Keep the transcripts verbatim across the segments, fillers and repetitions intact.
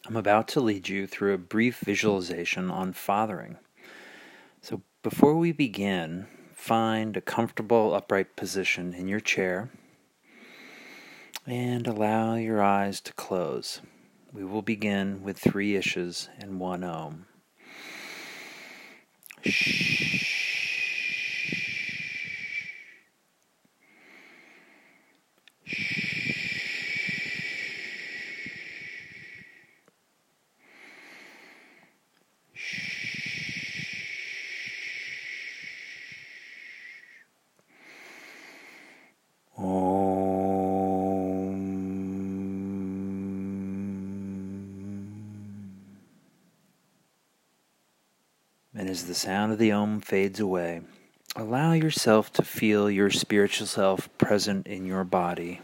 I'm about to lead you through a brief visualization on fathering. So before we begin, find a comfortable upright position in your chair and allow your eyes to close. We will begin with three ishes and one om. Shh. And as the sound of the om fades away, allow yourself to feel your spiritual self present in your body.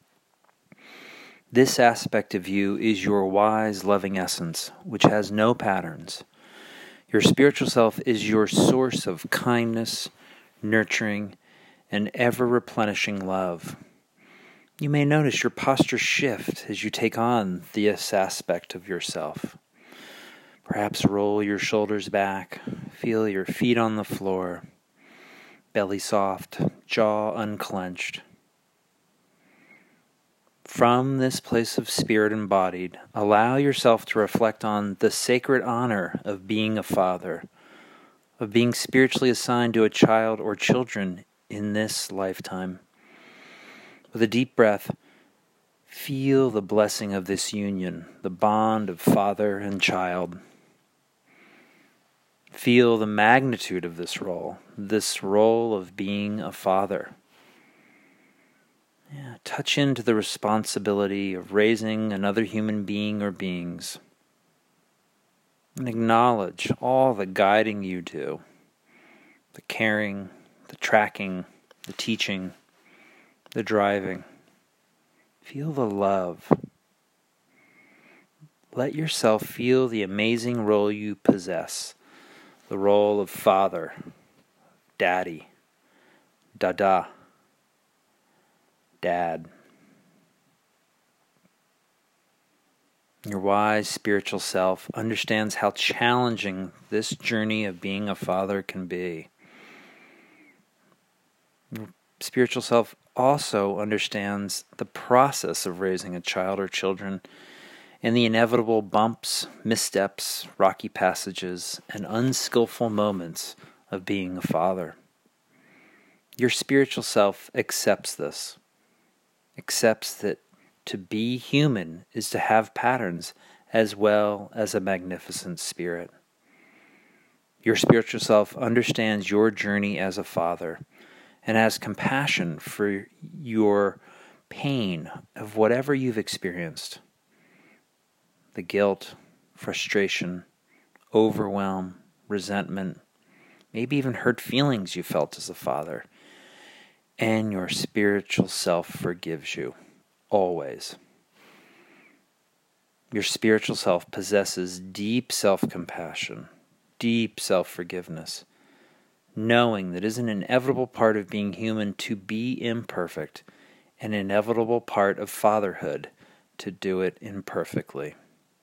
This aspect of you is your wise, loving essence, which has no patterns. Your spiritual self is your source of kindness, nurturing, and ever-replenishing love. You may notice your posture shift as you take on this aspect of yourself. Perhaps roll your shoulders back, feel your feet on the floor, belly soft, jaw unclenched. From this place of spirit embodied, allow yourself to reflect on the sacred honor of being a father, of being spiritually assigned to a child or children in this lifetime. With a deep breath, feel the blessing of this union, the bond of father and child. Feel the magnitude of this role, this role of being a father. Yeah, touch into the responsibility of raising another human being or beings. And acknowledge all the guiding you do, the caring, the tracking, the teaching, the driving. Feel the love. Let yourself feel the amazing role you possess. The role of father, daddy, dada, dad. Your wise spiritual self understands how challenging this journey of being a father can be. Your spiritual self also understands the process of raising a child or children and the inevitable bumps, missteps, rocky passages, and unskillful moments of being a father. Your spiritual self accepts this, accepts that to be human is to have patterns as well as a magnificent spirit. Your spiritual self understands your journey as a father and has compassion for your pain of whatever you've experienced. The guilt, frustration, overwhelm, resentment, maybe even hurt feelings you felt as a father. And your spiritual self forgives you, always. Your spiritual self possesses deep self-compassion, deep self-forgiveness, knowing that it is an inevitable part of being human to be imperfect, an inevitable part of fatherhood to do it imperfectly.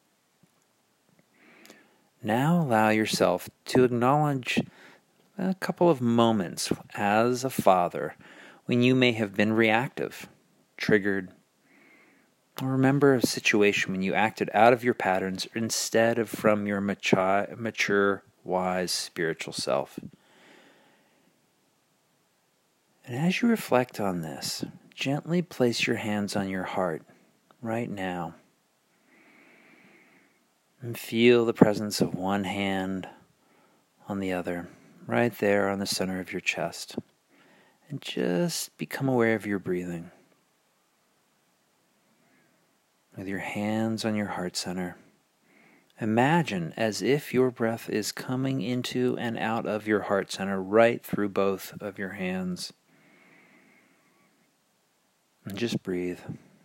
Now allow yourself to acknowledge a couple of moments as a father when you may have been reactive, triggered, or remember a situation when you acted out of your patterns instead of from your mature, mature, wise spiritual self. And as you reflect on this, gently place your hands on your heart right now. And feel the presence of one hand on the other, right there on the center of your chest. And just become aware of your breathing. With your hands on your heart center, imagine as if your breath is coming into and out of your heart center right through both of your hands. And just breathe.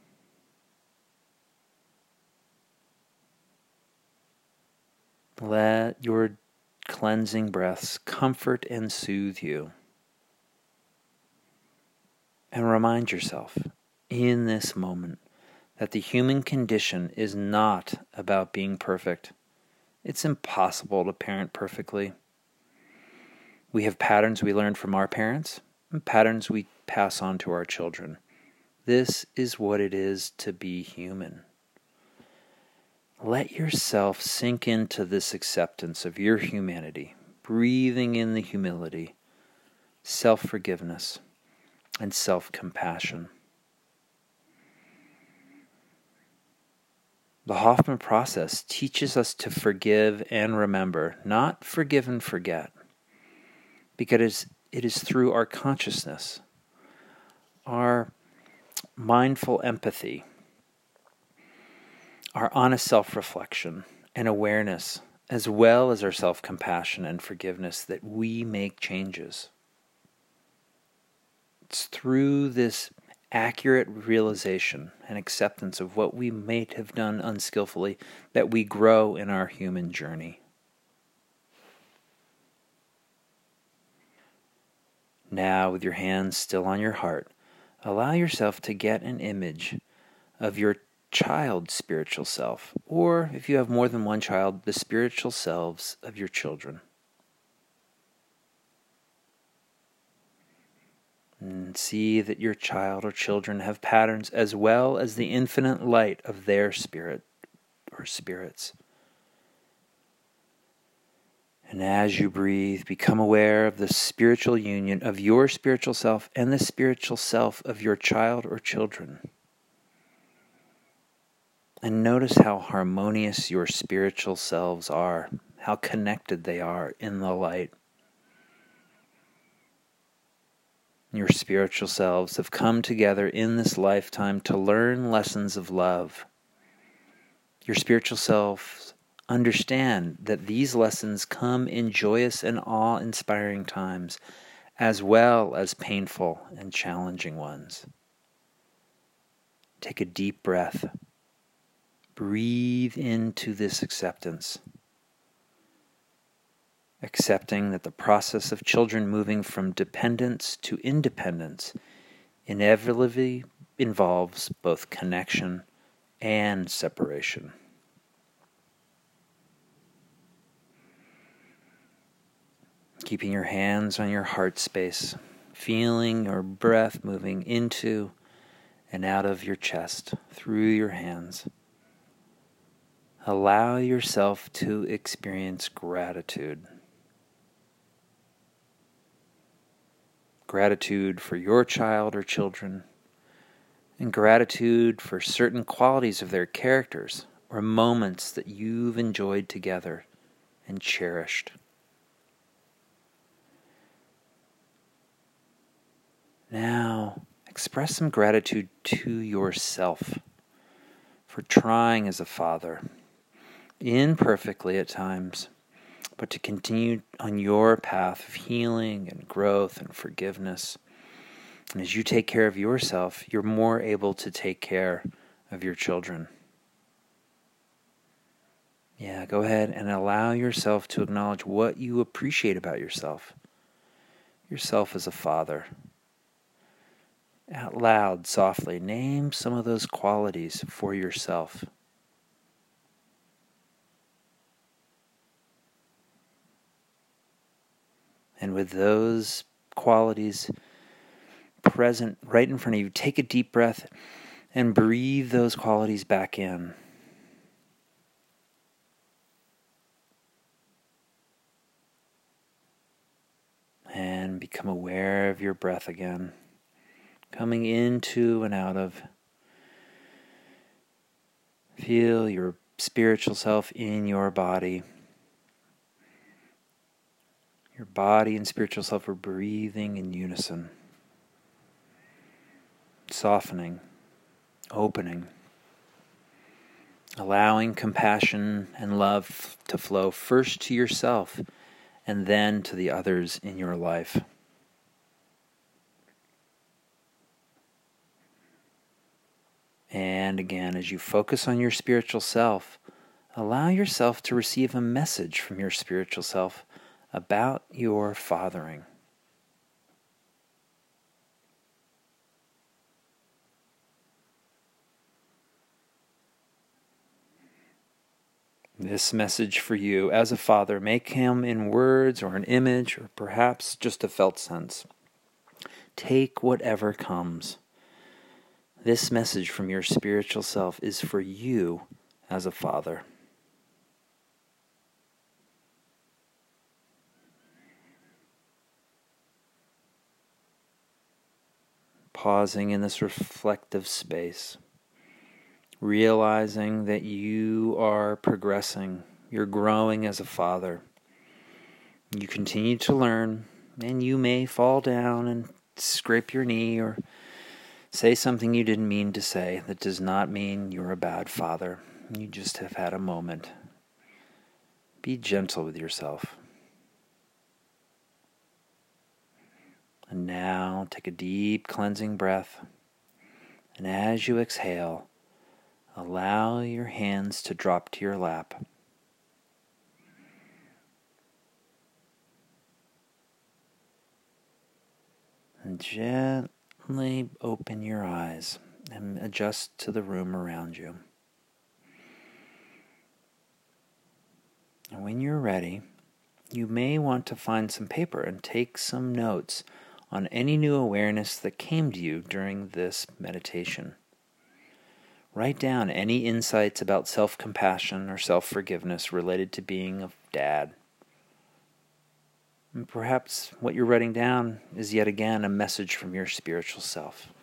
Let your cleansing breaths comfort and soothe you. And remind yourself, in this moment, that the human condition is not about being perfect. It's impossible to parent perfectly. We have patterns we learned from our parents and patterns we pass on to our children. This is what it is to be human. Let yourself sink into this acceptance of your humanity, breathing in the humility, self-forgiveness, and self-compassion. The Hoffman process teaches us to forgive and remember, not forgive and forget, because it is through our consciousness, our mindful empathy, our honest self-reflection and awareness, as well as our self-compassion and forgiveness, that we make changes. It's through this accurate realization and acceptance of what we may have done unskillfully that we grow in our human journey. Now, with your hands still on your heart, allow yourself to get an image of your child spiritual self, or if you have more than one child, the spiritual selves of your children. And see that your child or children have patterns as well as the infinite light of their spirit or spirits. And as you breathe, become aware of the spiritual union of your spiritual self and the spiritual self of your child or children. And notice how harmonious your spiritual selves are, how connected they are in the light. Your spiritual selves have come together in this lifetime to learn lessons of love. Your spiritual selves understand that these lessons come in joyous and awe-inspiring times, as well as painful and challenging ones. Take a deep breath. Breathe into this acceptance. Accepting that the process of children moving from dependence to independence inevitably involves both connection and separation. Keeping your hands on your heart space, feeling your breath moving into and out of your chest through your hands. Allow yourself to experience gratitude. Gratitude for your child or children, and gratitude for certain qualities of their characters or moments that you've enjoyed together and cherished. Now, express some gratitude to yourself for trying as a father, imperfectly at times, but to continue on your path of healing and growth and forgiveness. And as you take care of yourself, you're more able to take care of your children. Yeah, go ahead and allow yourself to acknowledge what you appreciate about yourself. Yourself as a father. Out loud, softly, name some of those qualities for yourself. And with those qualities present right in front of you, take a deep breath and breathe those qualities back in. And become aware of your breath again, coming into and out of. Feel your spiritual self in your body. Your body and spiritual self are breathing in unison, softening, opening, allowing compassion and love to flow first to yourself and then to the others in your life. And again, as you focus on your spiritual self, allow yourself to receive a message from your spiritual self about your fathering. This message for you as a father may come in words or an image or perhaps just a felt sense. Take whatever comes. This message from your spiritual self is for you as a father. Pausing in this reflective space, realizing that you are progressing, you're growing as a father. You continue to learn, and you may fall down and scrape your knee or say something you didn't mean to say. That does not mean you're a bad father. You just have had a moment. Be gentle with yourself. And now take a deep cleansing breath. And as you exhale, allow your hands to drop to your lap. And gently open your eyes and adjust to the room around you. And when you're ready, you may want to find some paper and take some notes on any new awareness that came to you during this meditation. Write down any insights about self-compassion or self-forgiveness related to being a dad. And perhaps what you're writing down is yet again a message from your spiritual self.